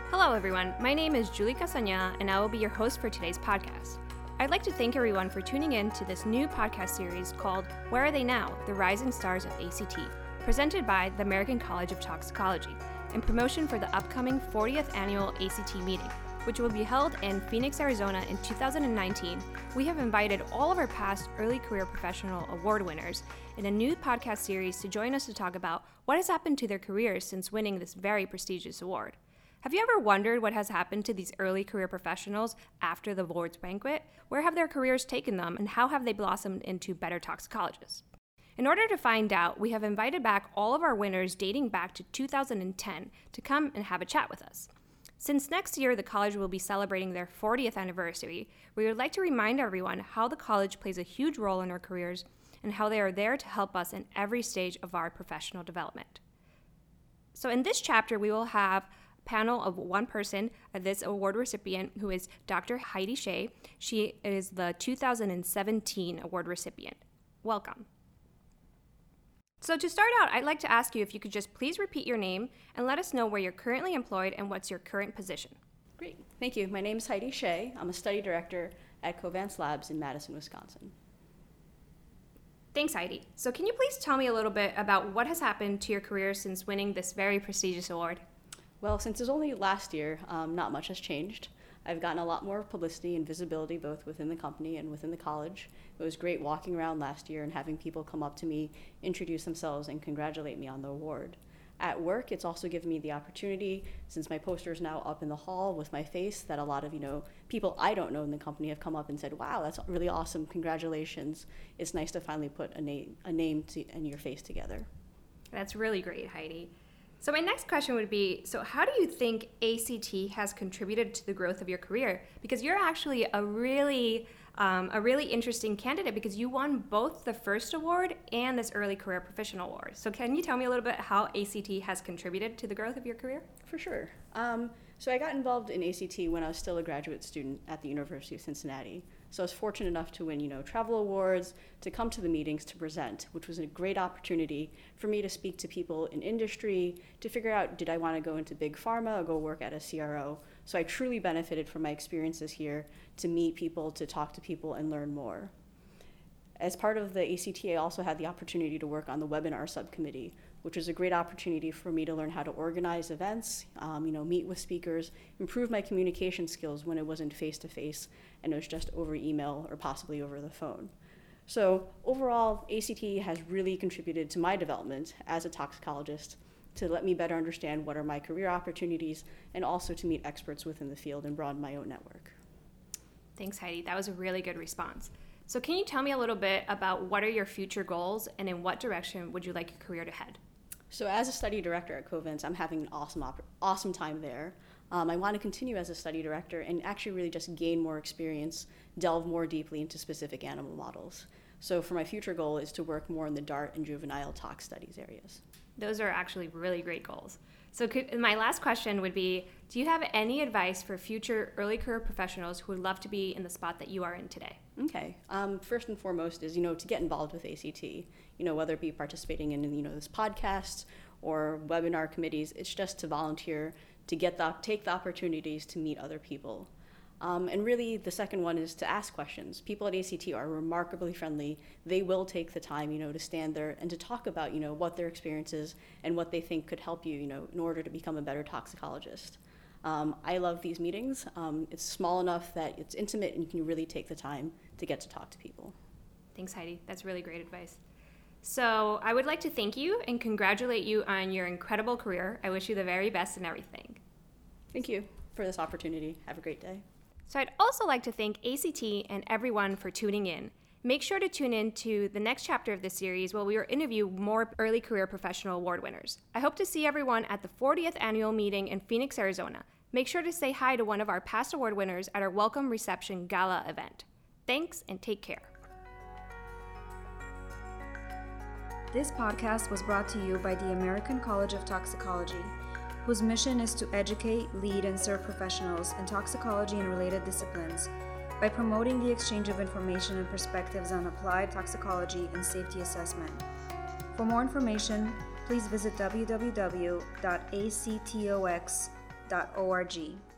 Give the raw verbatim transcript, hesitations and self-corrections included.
Hello everyone, my name is Julie Casagna and I will be your host for today's podcast. I'd like to thank everyone for tuning in to this new podcast series called Where Are They Now? The Rising Stars of A C T, presented by the American College of Toxicology, in promotion for the upcoming fortieth Annual A C T meeting, which will be held in Phoenix, Arizona in two thousand nineteen. We have invited all of our past Early Career Professional Award winners in a new podcast series to join us to talk about what has happened to their careers since winning this very prestigious award. Have you ever wondered what has happened to these early career professionals after the awards banquet? Where have their careers taken them, and how have they blossomed into better toxicologists? In order to find out, we have invited back all of our winners dating back to two thousand ten to come and have a chat with us. Since next year the college will be celebrating their fortieth anniversary, we would like to remind everyone how the college plays a huge role in our careers and how they are there to help us in every stage of our professional development. So in this chapter, we will have panel of one person, uh, this award recipient, who is Doctor Heidi Shea. She is the two thousand seventeen award recipient. Welcome. So to start out, I'd like to ask you if you could just please repeat your name and let us know where you're currently employed and what's your current position. Great, thank you. My name is Heidi Shea. I'm a study director at Covance Labs in Madison, Wisconsin. Thanks, Heidi. So can you please tell me a little bit about what has happened to your career since winning this very prestigious award? Well, since it was only last year, um, not much has changed. I've gotten a lot more publicity and visibility both within the company and within the college. It was great walking around last year and having people come up to me, introduce themselves, and congratulate me on the award. At work, it's also given me the opportunity, since my poster is now up in the hall with my face, that a lot of, you know, people I don't know in the company have come up and said, wow, that's really awesome, congratulations. It's nice to finally put a name, a name to, and your face together. That's really great, Heidi. So my next question would be, so how do you think A C T has contributed to the growth of your career? Because you're actually a really, um, a really interesting candidate because you won both the first award and this Early Career Professional Award. So can you tell me a little bit how A C T has contributed to the growth of your career? For sure. Um, so I got involved in A C T when I was still a graduate student at the University of Cincinnati. So I was fortunate enough to win, you know, travel awards, to come to the meetings to present, which was a great opportunity for me to speak to people in industry, to figure out, did I want to go into big pharma or go work at a C R O? So I truly benefited from my experiences here to meet people, to talk to people, and learn more. As part of the A C T, I also had the opportunity to work on the webinar subcommittee, which was a great opportunity for me to learn how to organize events, um, you know, meet with speakers, improve my communication skills when it wasn't face-to-face and it was just over email or possibly over the phone. So overall, A C T has really contributed to my development as a toxicologist to let me better understand what are my career opportunities and also to meet experts within the field and broaden my own network. Thanks, Heidi. That was a really good response. So can you tell me a little bit about what are your future goals and in what direction would you like your career to head? So as a study director at Covance, I'm having an awesome, op- awesome time there. Um, I want to continue as a study director and actually really just gain more experience, delve more deeply into specific animal models. So for my future goal is to work more in the DART and juvenile tox studies areas. Those are actually really great goals. So could, my last question would be, do you have any advice for future early career professionals who would love to be in the spot that you are in today? Okay. Um, first and foremost is, you know, to get involved with A C T, you know, whether it be participating in, you know, this podcast or webinar committees, it's just to volunteer, to get the, take the opportunities to meet other people. Um, and really, the second one is to ask questions. People at A C T are remarkably friendly. They will take the time, you know, to stand there and to talk about, you know, what their experience is and what they think could help you, you know, in order to become a better toxicologist. Um, I love these meetings. Um, it's small enough that it's intimate and you can really take the time to get to talk to people. Thanks, Heidi. That's really great advice. So I would like to thank you and congratulate you on your incredible career. I wish you the very best in everything. Thank you for this opportunity. Have a great day. So I'd also like to thank A C T and everyone for tuning in. Make sure to tune in to the next chapter of this series where we will interview more early career professional award winners. I hope to see everyone at the fortieth annual meeting in Phoenix, Arizona. Make sure to say hi to one of our past award winners at our welcome reception gala event. Thanks and take care. This podcast was brought to you by the American College of Toxicology, whose mission is to educate, lead, and serve professionals in toxicology and related disciplines by promoting the exchange of information and perspectives on applied toxicology and safety assessment. For more information, please visit w w w dot a c tox dot org.